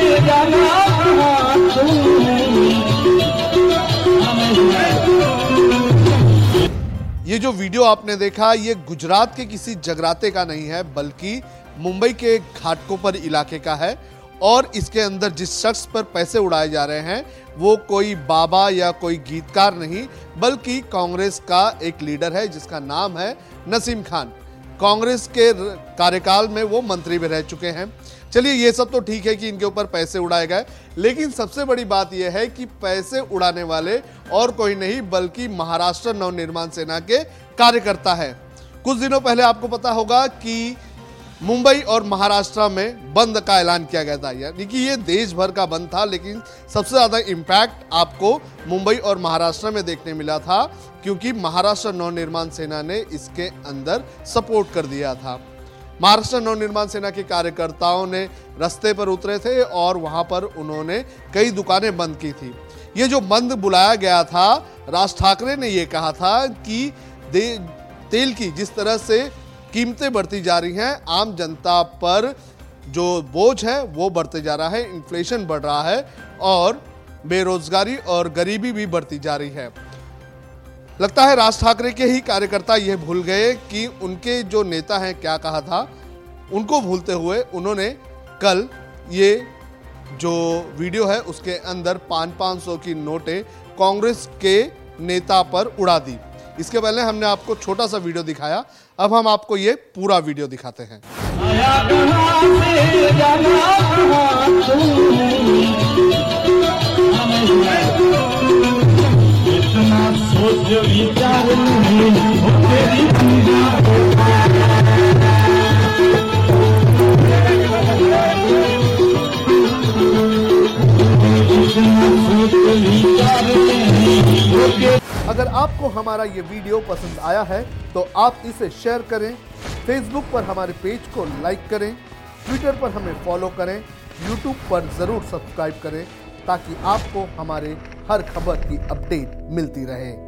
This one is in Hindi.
ये जो वीडियो आपने देखा ये गुजरात के किसी जगराते का नहीं है बल्कि मुंबई के घाटकोपर इलाके का है और इसके अंदर जिस शख्स पर पैसे उड़ाए जा रहे हैं वो कोई बाबा या कोई गीतकार नहीं बल्कि कांग्रेस का एक लीडर है जिसका नाम है नसीम खान। कांग्रेस के कार्यकाल में वो मंत्री भी रह चुके हैं। चलिए ये सब तो ठीक है कि इनके ऊपर पैसे उड़ाए गए, लेकिन सबसे बड़ी बात यह है कि पैसे उड़ाने वाले और कोई नहीं बल्कि महाराष्ट्र नवनिर्माण सेना के कार्यकर्ता है। कुछ दिनों पहले आपको पता होगा कि मुंबई और महाराष्ट्र में बंद का ऐलान किया गया था, यानी कि ये देश भर का बंद था, लेकिन सबसे ज्यादा इम्पैक्ट आपको मुंबई और महाराष्ट्र में देखने मिला था क्योंकि महाराष्ट्र नवनिर्माण सेना ने इसके अंदर सपोर्ट कर दिया था। महाराष्ट्र नवनिर्माण सेना के कार्यकर्ताओं ने रास्ते पर उतरे थे और वहां पर उन्होंने कई दुकानें बंद की थी। ये जो बंद बुलाया गया था, राज ठाकरे ने ये कहा था कि तेल की जिस तरह से कीमतें बढ़ती जा रही हैं, आम जनता पर जो बोझ है वो बढ़ते जा रहा है, इन्फ्लेशन बढ़ रहा है और बेरोजगारी और गरीबी भी बढ़ती जा रही है। लगता है राज ठाकरे के ही कार्यकर्ता यह भूल गए कि उनके जो नेता हैं क्या कहा था। उनको भूलते हुए उन्होंने कल ये जो वीडियो है उसके अंदर 500 की नोटें कांग्रेस के नेता पर उड़ा दी। इसके पहले हमने आपको छोटा सा वीडियो दिखाया, अब हम आपको ये पूरा वीडियो दिखाते हैं। अगर आपको हमारा ये वीडियो पसंद आया है तो आप इसे शेयर करें, फेसबुक पर हमारे पेज को लाइक करें, ट्विटर पर हमें फॉलो करें, यूट्यूब पर ज़रूर सब्सक्राइब करें ताकि आपको हमारे हर खबर की अपडेट मिलती रहे।